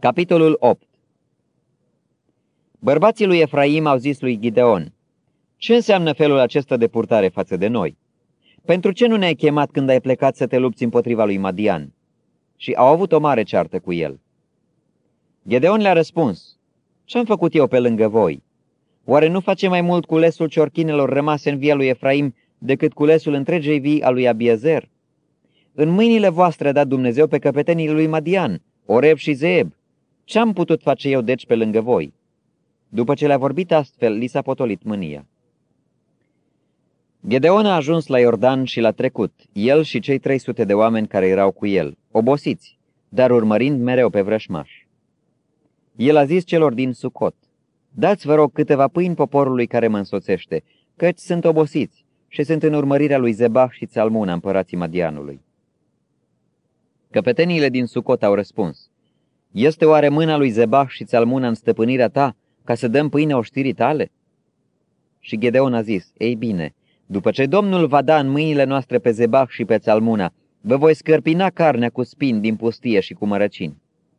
Capitolul 8. Bărbații lui Efraim au zis lui Gideon: ce înseamnă felul acesta de purtare față de noi? Pentru ce nu ne-ai chemat când ai plecat să te lupți împotriva lui Madian? Și au avut o mare ceartă cu el. Gideon le-a răspuns: ce-am făcut eu pe lângă voi? Oare nu face mai mult culesul ciorchinelor rămase în via lui Efraim decât culesul întregei vii a lui Abiezer? În mâinile voastre a dat Dumnezeu pe căpetenii lui Madian, Oreb și Zeeb. Ce-am putut face eu deci pe lângă voi? După ce le-a vorbit astfel, li s-a potolit mânia. Gideon a ajuns la Iordan și l-a trecut, el și cei 300 de oameni care erau cu el, obosiți, dar urmărind mereu pe vrășmași. El a zis celor din Sucot: dați, vă rog, câteva pâini poporului care mă însoțește, căci sunt obosiți și sunt în urmărirea lui Zebah și Țalmuna, împărații Madianului. Căpeteniile din Sucot au răspuns: este oare mâna lui Zebah și Țalmuna în stăpânirea ta, ca să dăm pâine oștirii tale? Și Gideon a zis: ei bine, după ce Domnul va da în mâinile noastre pe Zebah și pe Țalmuna, vă voi scărpina carnea cu spini din pustie și cu mărăcini.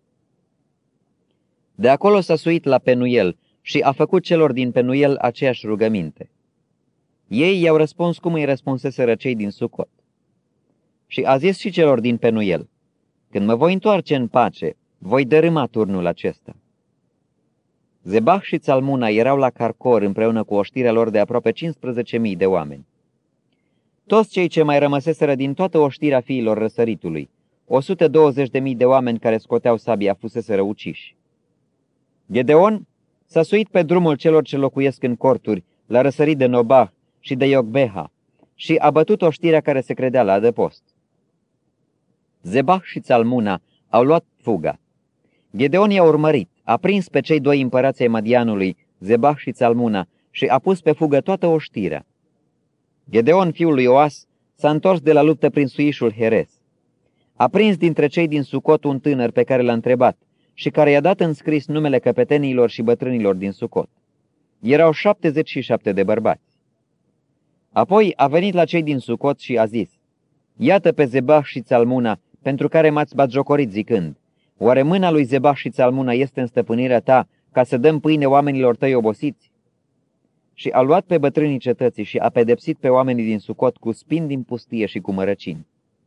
De acolo s-a suit la Penuel și a făcut celor din Penuel aceeași rugăminte. Ei i-au răspuns cum îi răspunseseră cei din Sucot. Și a zis și celor din Penuel: când mă voi întoarce în pace, voi dărâma turnul acesta. Zebah și Țalmuna erau la Carcor împreună cu oștirea lor de aproape 15.000 de oameni. Toți cei ce mai rămăseseră din toată oștirea fiilor răsăritului, 120.000 de oameni care scoteau sabia, fuseseră uciși. Gideon s-a suit pe drumul celor ce locuiesc în corturi, la răsărit de Nobah și de Iogbeha, și a bătut oștirea care se credea la adăpost. Zebah și Țalmuna au luat fuga. Gideon i-a urmărit, a prins pe cei doi împărați ai Madianului, Zebah și Țalmuna, și a pus pe fugă toată oștirea. Gideon, fiul lui Ioas, s-a întors de la luptă prin suișul Heres. A prins dintre cei din Sucot un tânăr pe care l-a întrebat și care i-a dat în scris numele căpetenilor și bătrânilor din Sucot. Erau 77 de bărbați. Apoi a venit la cei din Sucot și a zis: iată pe Zebah și Țalmuna, pentru care m-ați batjocorit zicând: oare mâna lui Zebah și Țalmuna este în stăpânirea ta, ca să dăm pâine oamenilor tăi obosiți? Și a luat pe bătrânii cetății și a pedepsit pe oamenii din Sucot cu spini din pustie și cu mărăcini.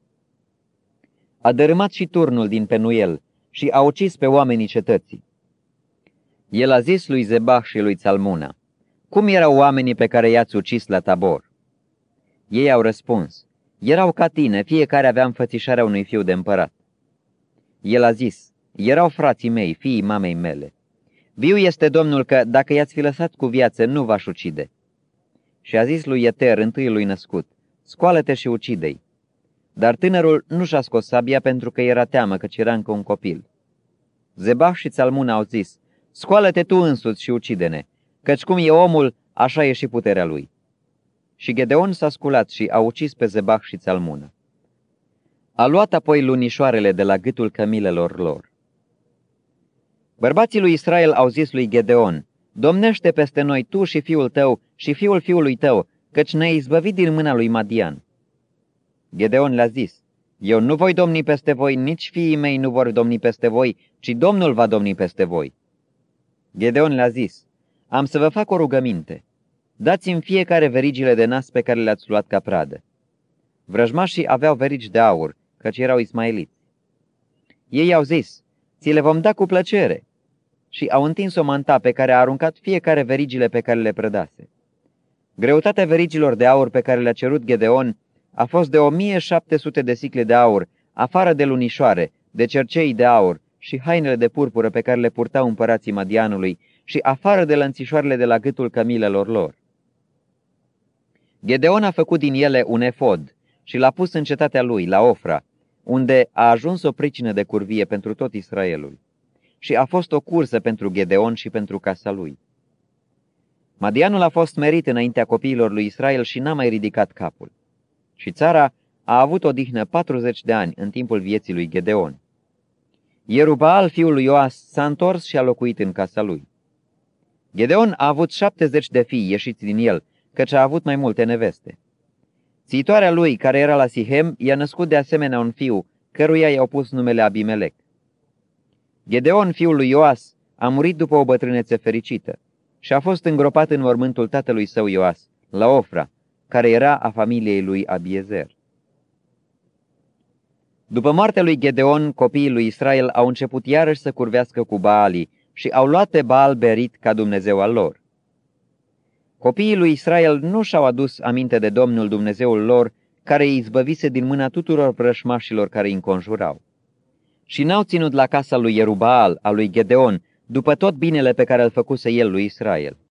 A dărâmat și turnul din Penuel și a ucis pe oamenii cetății. El a zis lui Zebah și lui Țalmuna: cum erau oamenii pe care i-ați ucis la Tabor? Ei au răspuns: erau ca tine, fiecare avea înfățișarea unui fiu de împărat. El a zis: erau frații mei, fiii mamei mele. Viu este Domnul că, dacă i-ați fi lăsat cu viață, nu v-aș ucide. Și a zis lui Ieter, întâiului născut: scoală-te și ucide-i. Dar tânărul nu și-a scos sabia pentru că era teamă, căci era încă un copil. Zebah și Țalmuna au zis: scoală-te tu însuți și ucide-ne, căci cum e omul, așa e și puterea lui. Și Gideon s-a sculat și a ucis pe Zebah și Țalmuna. A luat apoi lunișoarele de la gâtul cămilelor lor. Bărbații lui Israel au zis lui Gideon: domnește peste noi tu și fiul tău și fiul fiului tău, căci ne-ai izbăvit din mâna lui Madian. Gideon le-a zis: eu nu voi domni peste voi, nici fiii mei nu vor domni peste voi, ci Domnul va domni peste voi. Gideon le-a zis: am să vă fac o rugăminte. Dați-mi fiecare verigile de nas pe care le-ați luat ca pradă. Vrăjmașii aveau verigi de aur, căci erau ismaeliți. Ei au zis: ți le vom da cu plăcere. Și au întins o manta pe care a aruncat fiecare verigile pe care le prădase. Greutatea verigilor de aur pe care le-a cerut Gideon a fost de 1700 de sicle de aur, afară de lunișoare, de cercei de aur și hainele de purpură pe care le purtau împărații Madianului și afară de lănțișoarele de la gâtul cămilelor lor. Gideon a făcut din ele un efod și l-a pus în cetatea lui, la Ofra, unde a ajuns o pricină de curvie pentru tot Israelul. Și a fost o cursă pentru Gideon și pentru casa lui. Madianul a fost merit înaintea copiilor lui Israel și n-a mai ridicat capul. Și țara a avut odihnă 40 de ani în timpul vieții lui Gideon. Ierubaal, fiul lui Ioas, s-a întors și a locuit în casa lui. Gideon a avut 70 de fii ieșiți din el, căci a avut mai multe neveste. Țitoarea lui, care era la Sihem, i-a născut de asemenea un fiu, căruia i-au pus numele Abimelec. Gedeon, fiul lui Ioas, a murit după o bătrânețe fericită și a fost îngropat în mormântul tatălui său Ioas, la Ofra, care era a familiei lui Abiezer. După moartea lui Gedeon, copiii lui Israel au început iarăși să curvească cu Baalii și au luat pe Baal Berit ca Dumnezeu al lor. Copiii lui Israel nu și-au adus aminte de Domnul Dumnezeul lor, care îi izbăvise din mâna tuturor vrășmașilor care îi înconjurau. Și n-au ținut la casa lui Ierubaal, a lui Gedeon, după tot binele pe care îl făcuse el lui Israel.